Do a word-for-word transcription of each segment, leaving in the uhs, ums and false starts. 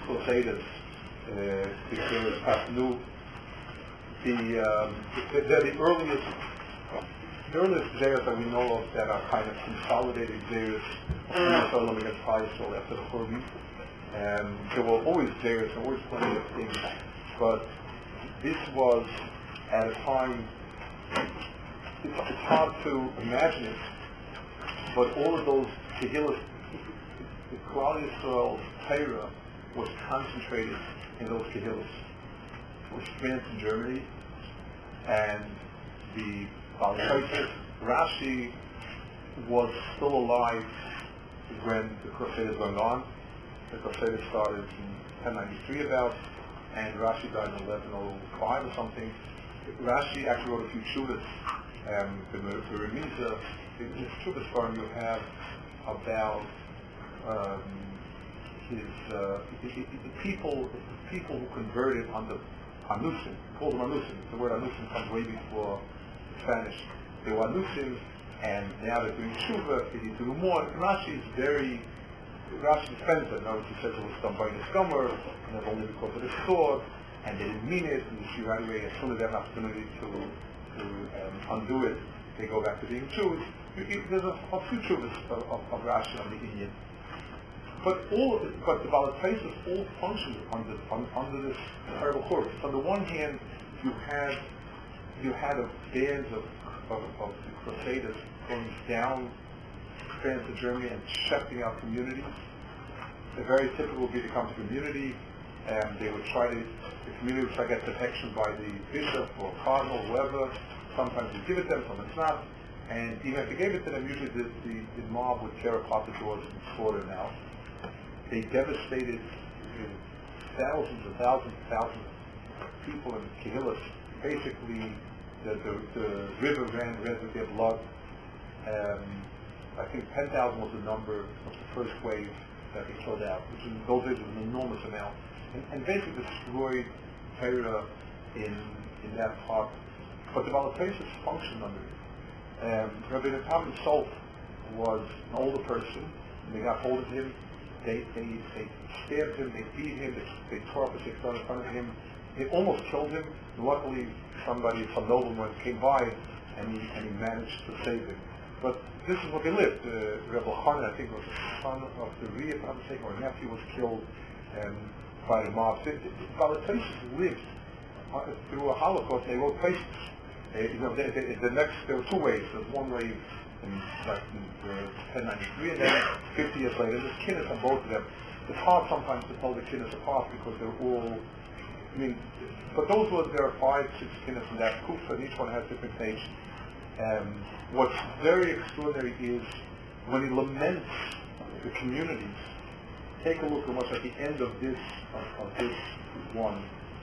Crusaders, uh, the Pasnu, the, um, the, they're the earliest, the earliest Zayas that we know of that are kind of consolidated Zayas of Jerusalem against Israel after the Churban. Um, there were always Zayas, there were always plenty of things, but this was at a time, it's, it's hard to imagine it, but all of those Tehillah, the Klal Yisrael's Torah was concentrated in those Tehillas, which France and Germany, and the Balakaitis. Rashi was still alive when the Crusaders went on. The Crusaders started in ten ninety-three about, and Rashi died in eleven oh five or something. Rashi actually wrote a few shuvas. Um, the the Remiza, in his shuvas farm you have about um, his uh, the, the people the people who converted on the Anusim. He called them Anusim. The word Anusim comes way before Spanish. They were Anusim, and now they're doing Shuva, they need to do more. And Rashi is very, Rashi defends it. Now, he says it was done by the scummer, and it was only because of the sword, and they didn't mean it, and you see right away, as soon as they have an opportunity to, to um, undo it, they go back to being Jews. There's a, a few Shuvas of, of, of Rashi on the Indian. But all, but the Balakaitis all functioned under, un, under this terrible course. On the one hand, you had you had a bands of, of, of the Crusaders going down France and Germany and shutting out communities. The very typical would be to come to community, and they would try to, the community would try to get protection by the bishop or cardinal, whoever. Sometimes they give it to them, sometimes not. And even if they gave it to them, usually the, the, the mob would tear apart the doors and slaughter them out. They devastated you know, thousands and thousands and thousands of people in Kehillas. Basically, the, the, the river ran red with their blood. Um, I think ten thousand was the number of the first wave that they killed out, which in those days was an enormous amount. And, and basically destroyed Torah in, in that part. But the Balakaitis functioned under it. Um, Rabbi Natan himself was an older person, and they got hold of him. They, they, they stabbed him, they beat him, they, they tore up his six in front of him. They almost killed him. Luckily, somebody, some nobleman came by, and he, and he managed to save him. But this is what they lived. Uh, Rebbe Hanan, I think, was the son of the Ria, if I'm not mistaken, or a nephew was killed um, by the mob. The Balakaitis lived uh, through a Holocaust. They wrote places. Uh, you know, they, they, the next, there were two waves. There was one wave in, like, in uh, ten ninety-three, and then fifty years later. There's kinnis on both of them. It's hard sometimes to tell the kinnis apart because they're all, I mean, but those were, there are five, six kinnis in that kufa, and each one has different names. Um, what's very extraordinary is when he laments the communities. Take a look at what's at the end of this of, of this one.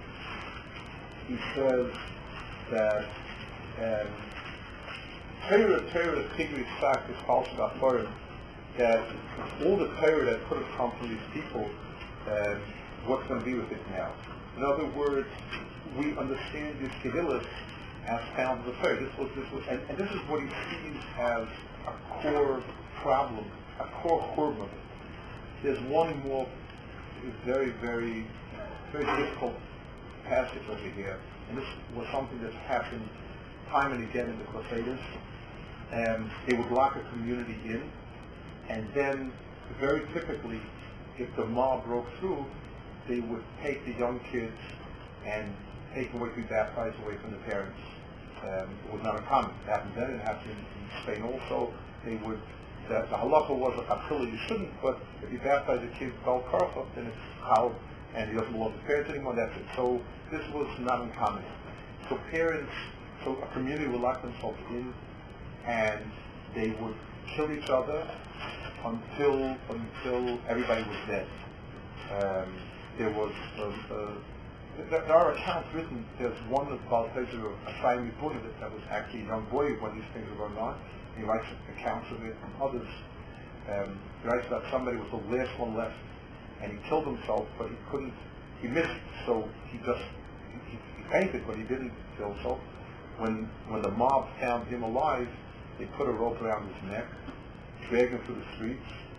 He says that um, Torah, Torah, Tigri, Sak, is false about Torah, that all the Torah that could have come from these people, um, what's going to be with it now? In other words, we understand these Kehillas as found in the Torah. This was, this was, and, and this is what he sees as a core problem, a core churban. There's one more very, very, very difficult passage over here, and this was something that's happened time and again in the Crusaders. Um, they would lock a community in, and then, very typically, if the mob broke through, they would take the young kids and take them away to be baptized away from the parents. Um, it was not uncommon. It happened then, it happened in, in Spain also. They would, the, the halacha was a kapila, you shouldn't, but if you baptize a kid bal karfa, then it's how, and he doesn't belong to the parents anymore, that's it. So this was not uncommon. So parents, so a community would lock themselves in, and they would kill each other until until everybody was dead. Um, there was uh, uh, there, there are accounts written. There's one about pleasure of Asayim Yipuna that was actually a young boy when these things were going on. He writes accounts of it, and others. Um, he writes that somebody was the last one left, and he killed himself, but he couldn't. He missed, so he just he, he fainted, but he didn't kill himself. When when the mob found him alive, they put a rope around his neck, dragged him through the streets,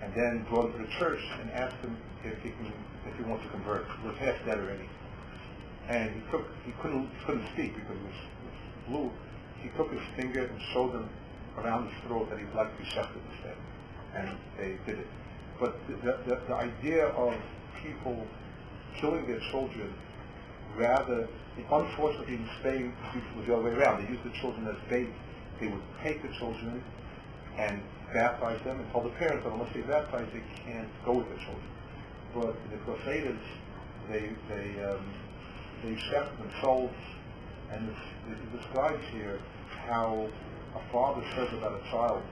and then brought him to the church and asked him if he can, if he wants to convert. He was half dead already, and he took, he couldn't, couldn't speak because it was, it was blue. He took his finger and showed them around his throat that he'd like to be shechted instead, and they did it. But the, the, the idea of people killing their children, rather, unfortunately in Spain, it was the other way around. They used the children as bait. They would take the children and baptize them and tell the parents that unless they baptize, they can't go with the children. But the Crusaders, they they um, they shechted themselves, and this, it describes here how a father says about a child,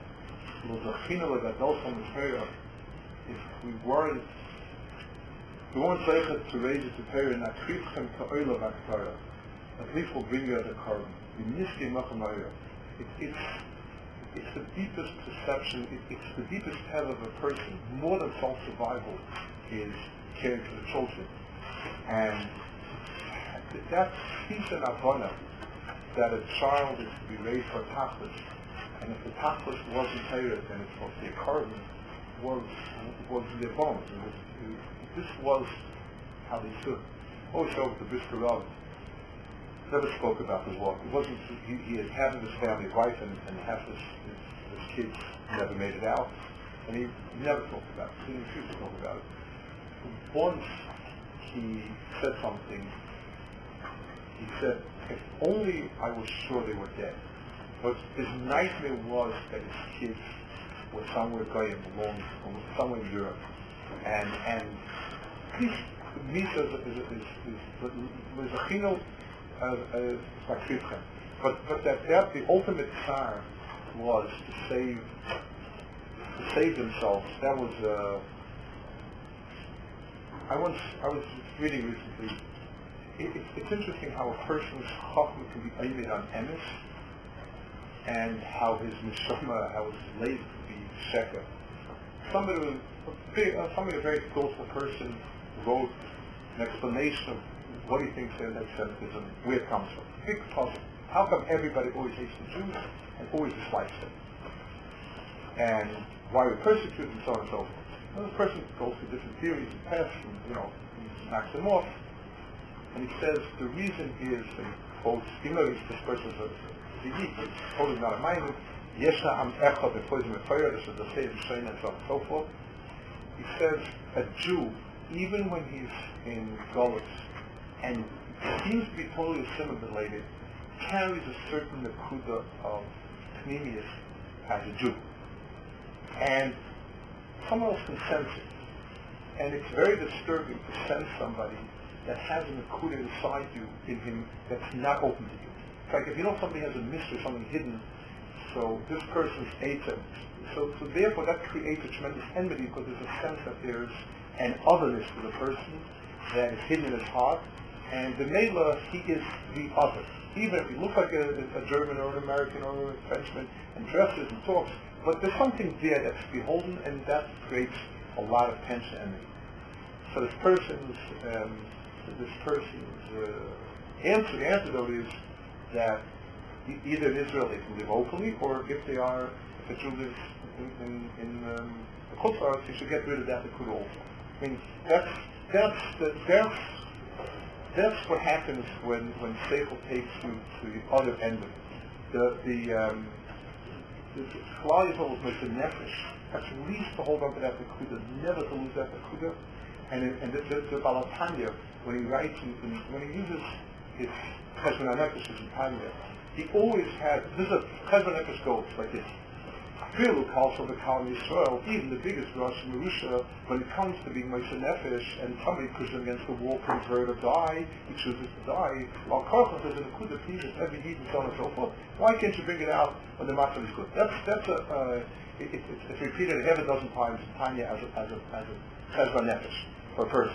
if we weren't we weren't able to raise it to Torah, and at least we'll bring you as a carbon. It, it's it's the deepest perception, it, it's the deepest head of a person, more than self-survival, is caring for the children. And that speaks in Avona, that a child is to be raised for tachlis, and if the tachlis wasn't Torah, then it's supposed to be a carbon, was was the bones. It was, it, this was how they stood. Always showed the Brisker Rav never spoke about the war. It wasn't, he, he had had his family wife and, and half his, his, his kids never made it out, and he never talked about it. He didn't choose to talk about it. Once he said something, he said, if only I was sure they were dead. But his nightmare was that his kids were somewhere going along, or somewhere in Europe. And, and this, Misa is, is, is, is, is a chino, Uh, uh, but but that, that the ultimate tsar was to save to save themselves. That was uh, I once I was reading recently. It, it, it's interesting how a person's chachma can be aimed on emes, and how his neshama, how his lazy can be sheker. Somebody, was, uh, somebody, a very thoughtful person, wrote an explanation of what he thinks of anti-Semitism, where it comes from. Big puzzle. How come everybody always hates the Jews and always dislikes them? And why we persecute and so on and so forth. Well, the person goes through different theories and tests and, you know, he knocks them off. And he says the reason is, and quotes, even though this person is a unique, it's totally not a mind, Yesha am echa b'poizim b'fire, this is the same strain and so on and so forth. He says a Jew, even when he's in Golis, and seems to be totally assimilated, carries a certain nakuda of pneumius as a Jew. And someone else can sense it. And it's very disturbing to sense somebody that has a nakuda inside you, in him, that's not open to you. In fact, if you know somebody has a mystery, something hidden, so this person's Eitzah. So, so therefore that creates a tremendous enmity, because there's a sense that there's an otherness to the person that is hidden in his heart. And the Mela, he is the other. Even if he looks like a, a German or an American or a Frenchman and dresses and talks, but there's something there that's beholden, and that creates a lot of tension and enmity. So this person's, um, this person's uh, answer, the antidote is that e- either in Israel they can live openly, or if they are, if a Jew lives in, in, in um, the Chutzlaretz, you should get rid of that nakuda also. I mean, that's that's the, that's That's what happens when, when Seichel takes you to the other end of it. The the um, the Klal Yisrael was the nefesh. That's at least to hold on to that nakuda, never to lose that nakuda. And and the, the, the Baal Tanya, when he writes, in, in, when he uses his Cheshbon HaNefesh in Tanya, he always has, this is a Cheshbon HaNefesh goes like this. Filu calls for the Kal Yisrael, even the biggest Rosh Merusha, when it comes to being Moshe Nefesh, and somebody pushes him against the wall, convert or die, he chooses to die. While Karchel says in the Kudah Pishas, every Yid and so on and so forth, why can't you bring it out when the matzah is good? That's that's a uh, it, it, it's, it's repeated half a dozen times in Tanya as a as a as a Cheshbon Nefesh for a person.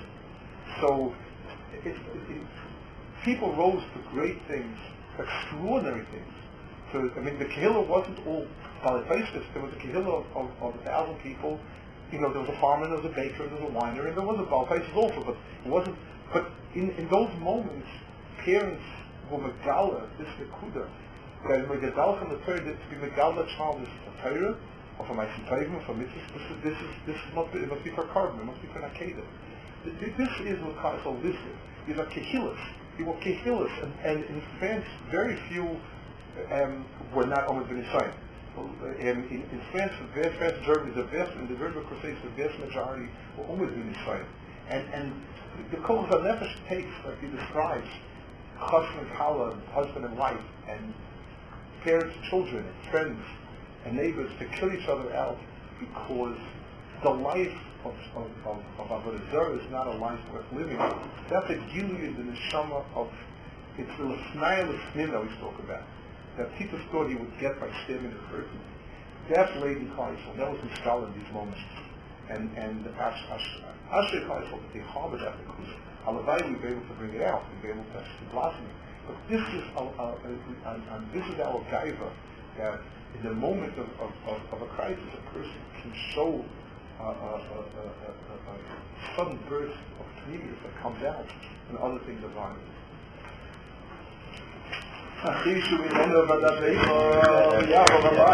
So it, it, it, people rose to great things, extraordinary things. So I mean, the Kehillah wasn't all polytheistic. There was a Kehillah of, of, of a thousand people. You know, there was a farmer, there was a baker, there was a winer, and there was a polytheist also. But it wasn't. But in, in those moments, parents were megala this nekuda. That megala from the Torah, to be megala child is a Torah, or for my Sintayim, or for mitzvahs. This is, this is, this is not, it must be for carbon, it must be for Nakeda. This is what Kaisel listed. These are Kehillas. They were Kehillas, and, and in France, very few um, were not almost been inside. Um, in, in France, the vast, vast Germany, the vast, in the German Crusades, the vast majority were always been inside. And, and the Kol HaNefesh takes, like he describes, husband and Kala, husband and wife, and parents, children, and friends, and neighbors to kill each other out because the life of of of, of Avodah Zarah is not a life worth living. That's a gilui in the neshama of it's the l'snaya l'snim that we spoke about. That Titus thought he would get by stabbing the person. That's Lady Kaisel. That was installed in these moments. And and Asher Kaisel, that they harbored that because Halavai we'd be able to bring it out, we'd be able to, to blossom it. But this is a, a, a, a, a, this is our gaiva, that in the moment of, of, of, of a crisis, a person can show a, a, a, a, a, a sudden burst of pneumius that comes out, and other things are gone.